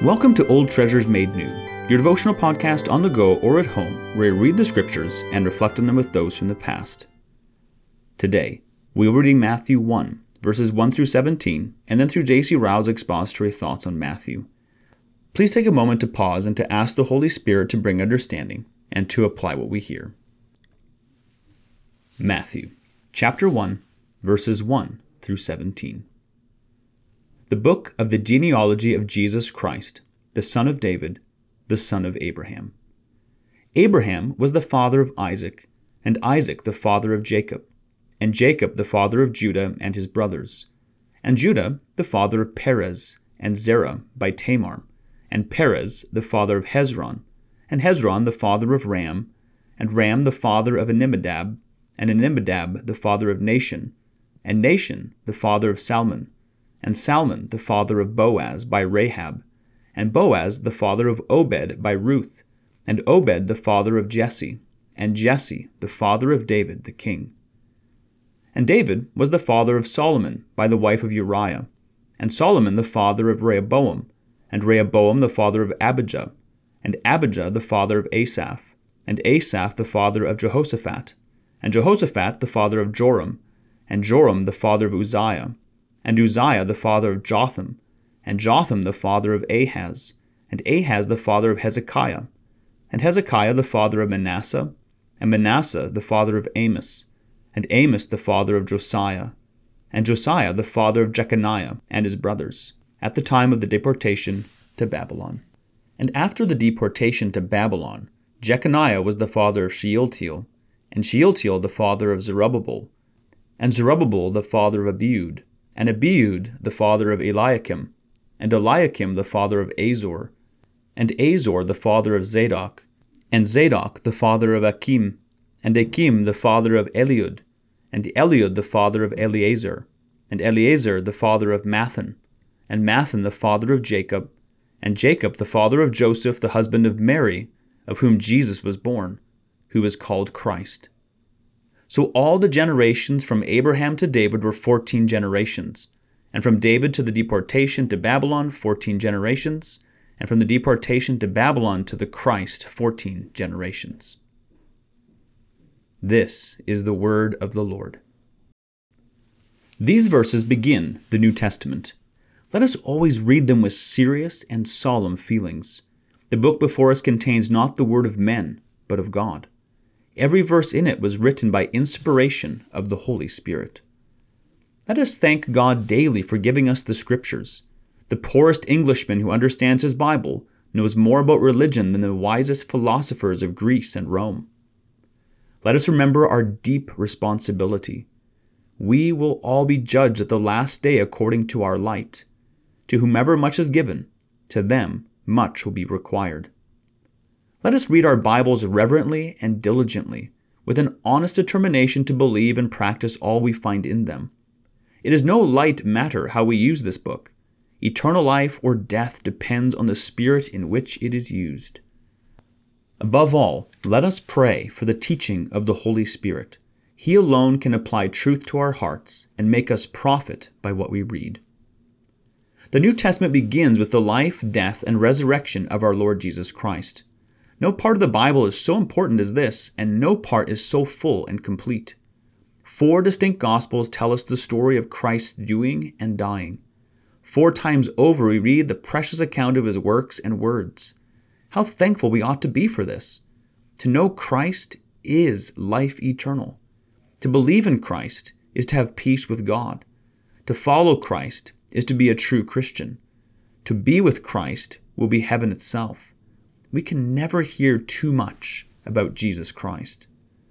Welcome to Old Treasures Made New, your devotional podcast on the go or at home, where we read the scriptures and reflect on them with those from the past. Today, we will be reading Matthew 1, verses 1 through 17, and then through J.C. Ryle's expository thoughts on Matthew. Please take a moment to pause and to ask the Holy Spirit to bring understanding and to apply what we hear. Matthew, chapter 1, verses 1 through 17. The book of the genealogy of Jesus Christ, the son of David, the son of Abraham. Abraham was the father of Isaac, and Isaac the father of Jacob, and Jacob the father of Judah and his brothers, and Judah the father of Perez and Zerah by Tamar, and Perez the father of Hezron, and Hezron the father of Ram, and Ram the father of Amminadab, and Amminadab the father of Nahshon, and Nahshon the father of Salmon, and Salmon the father of Boaz by Rahab, and Boaz the father of Obed by Ruth, and Obed the father of Jesse, and Jesse the father of David the king. And David was the father of Solomon by the wife of Uriah, and Solomon the father of Rehoboam, and Rehoboam the father of Abijah, and Abijah the father of Asaph, and Asaph the father of Jehoshaphat, and Jehoshaphat the father of Joram, and Joram the father of Uzziah, and Uzziah the father of Jotham, and Jotham the father of Ahaz, and Ahaz the father of Hezekiah, and Hezekiah the father of Manasseh, and Manasseh the father of Amos, and Amos the father of Josiah, and Josiah the father of Jeconiah and his brothers, at the time of the deportation to Babylon. And after the deportation to Babylon, Jeconiah was the father of Shealtiel, and Shealtiel the father of Zerubbabel, and Zerubbabel the father of Abiud, and Abiud the father of Eliakim, and Eliakim the father of Azor, and Azor the father of Zadok, and Zadok the father of Achim, and Achim the father of Eliud, and Eliud the father of Eleazar, and Eleazar the father of Mathan, and Mathan the father of Jacob, and Jacob the father of Joseph the husband of Mary, of whom Jesus was born, who is called Christ. So all the generations from Abraham to David were 14 generations, and from David to the deportation to Babylon 14 generations, and from the deportation to Babylon to the Christ 14 generations. This is the word of the Lord. These verses begin the New Testament. Let us always read them with serious and solemn feelings. The book before us contains not the word of men, but of God. Every verse in it was written by inspiration of the Holy Spirit. Let us thank God daily for giving us the Scriptures. The poorest Englishman who understands his Bible knows more about religion than the wisest philosophers of Greece and Rome. Let us remember our deep responsibility. We will all be judged at the last day according to our light. To whomever much is given, to them much will be required. Let us read our Bibles reverently and diligently, with an honest determination to believe and practice all we find in them. It is no light matter how we use this book. Eternal life or death depends on the spirit in which it is used. Above all, let us pray for the teaching of the Holy Spirit. He alone can apply truth to our hearts and make us profit by what we read. The New Testament begins with the life, death, and resurrection of our Lord Jesus Christ. No part of the Bible is so important as this, and no part is so full and complete. 4 distinct Gospels tell us the story of Christ's doing and dying. 4 times over we read the precious account of his works and words. How thankful we ought to be for this. To know Christ is life eternal. To believe in Christ is to have peace with God. To follow Christ is to be a true Christian. To be with Christ will be heaven itself. We can never hear too much about Jesus Christ.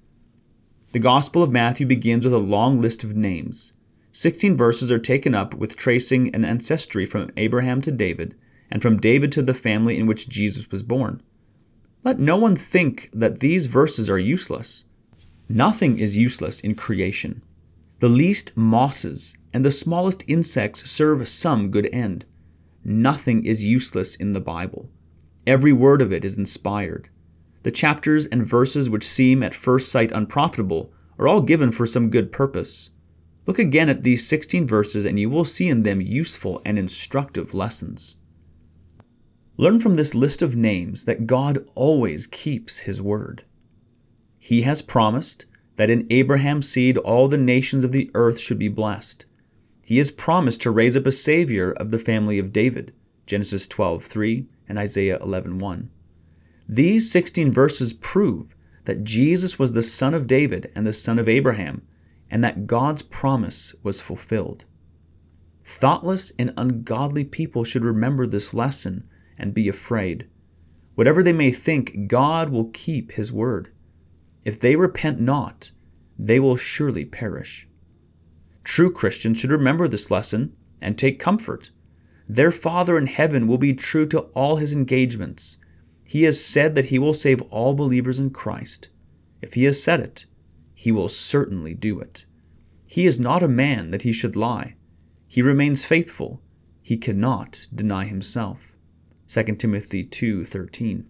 The Gospel of Matthew begins with a long list of names. 16 verses are taken up with tracing an ancestry from Abraham to David, and from David to the family in which Jesus was born. Let no one think that these verses are useless. Nothing is useless in creation. The least mosses and the smallest insects serve some good end. Nothing is useless in the Bible. Every word of it is inspired. The chapters and verses which seem at first sight unprofitable are all given for some good purpose. Look again at these 16 verses and you will see in them useful and instructive lessons. Learn from this list of names that God always keeps His word. He has promised that in Abraham's seed all the nations of the earth should be blessed. He has promised to raise up a Savior of the family of David, Genesis 12:3 and Isaiah 11:1. These 16 verses prove that Jesus was the son of David and the son of Abraham, and that God's promise was fulfilled. Thoughtless and ungodly people should remember this lesson and be afraid. Whatever they may think, God will keep His word. If they repent not, they will surely perish. True Christians should remember this lesson and take comfort. Their Father in heaven will be true to all His engagements. He has said that He will save all believers in Christ. If He has said it, He will certainly do it. He is not a man that He should lie. He remains faithful. He cannot deny Himself. 2 Timothy 2:13.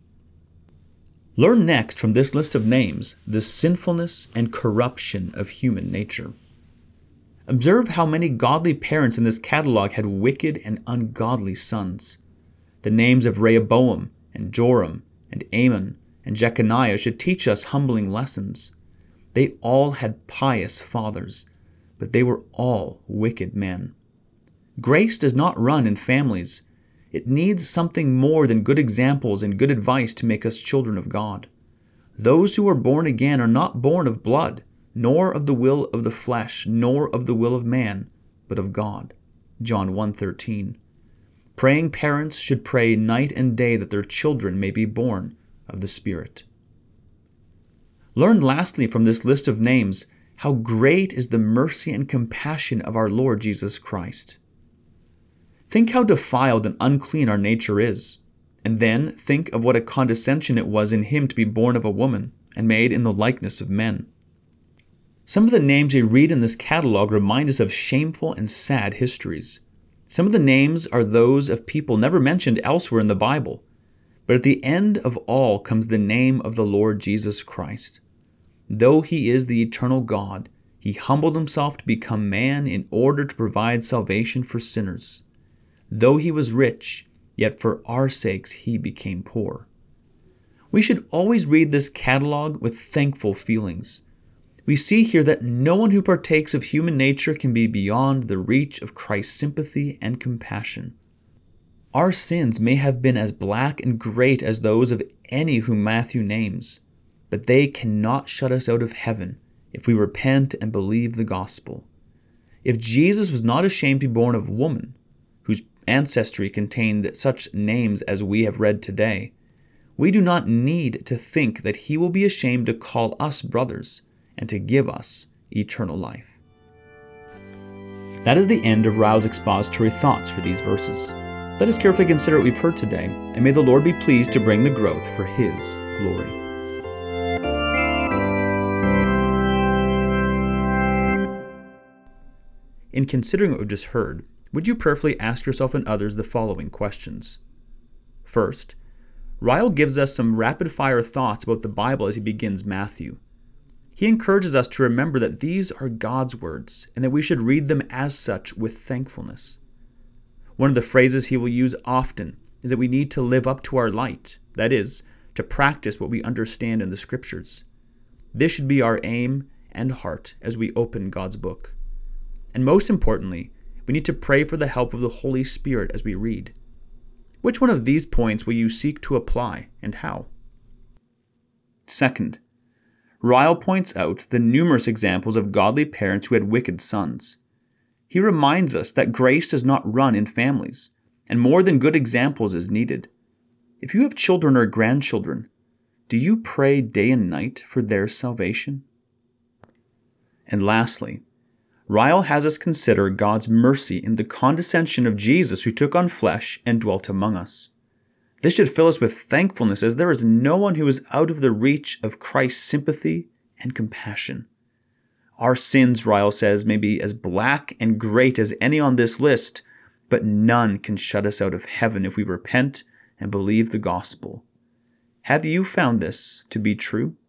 Learn next from this list of names the sinfulness and corruption of human nature. Observe how many godly parents in this catalog had wicked and ungodly sons. The names of Rehoboam and Joram and Amon and Jeconiah should teach us humbling lessons. They all had pious fathers, but they were all wicked men. Grace does not run in families. It needs something more than good examples and good advice to make us children of God. Those who are born again are not born of blood, nor of the will of the flesh, nor of the will of man, but of God. John 1:13. Praying parents should pray night and day that their children may be born of the Spirit. Learn lastly from this list of names how great is the mercy and compassion of our Lord Jesus Christ. Think how defiled and unclean our nature is, and then think of what a condescension it was in Him to be born of a woman and made in the likeness of men. Some of the names we read in this catalog remind us of shameful and sad histories. Some of the names are those of people never mentioned elsewhere in the Bible, but at the end of all comes the name of the Lord Jesus Christ. Though He is the eternal God, He humbled Himself to become man in order to provide salvation for sinners. Though He was rich, yet for our sakes He became poor. We should always read this catalog with thankful feelings. We see here that no one who partakes of human nature can be beyond the reach of Christ's sympathy and compassion. Our sins may have been as black and great as those of any whom Matthew names, but they cannot shut us out of heaven if we repent and believe the gospel. If Jesus was not ashamed to be born of woman, whose ancestry contained such names as we have read today, we do not need to think that He will be ashamed to call us brothers and to give us eternal life. That is the end of Ryle's expository thoughts for these verses. Let us carefully consider what we've heard today, and may the Lord be pleased to bring the growth for His glory. In considering what we've just heard, would you prayerfully ask yourself and others the following questions? First, Ryle gives us some rapid-fire thoughts about the Bible as he begins Matthew. He encourages us to remember that these are God's words and that we should read them as such with thankfulness. One of the phrases he will use often is that we need to live up to our light, that is, to practice what we understand in the Scriptures. This should be our aim and heart as we open God's book. And most importantly, we need to pray for the help of the Holy Spirit as we read. Which one of these points will you seek to apply, and how? Second, Ryle points out the numerous examples of godly parents who had wicked sons. He reminds us that grace does not run in families, and more than good examples is needed. If you have children or grandchildren, do you pray day and night for their salvation? And lastly, Ryle has us consider God's mercy in the condescension of Jesus who took on flesh and dwelt among us. This should fill us with thankfulness, as there is no one who is out of the reach of Christ's sympathy and compassion. Our sins, Ryle says, may be as black and great as any on this list, but none can shut us out of heaven if we repent and believe the gospel. Have you found this to be true?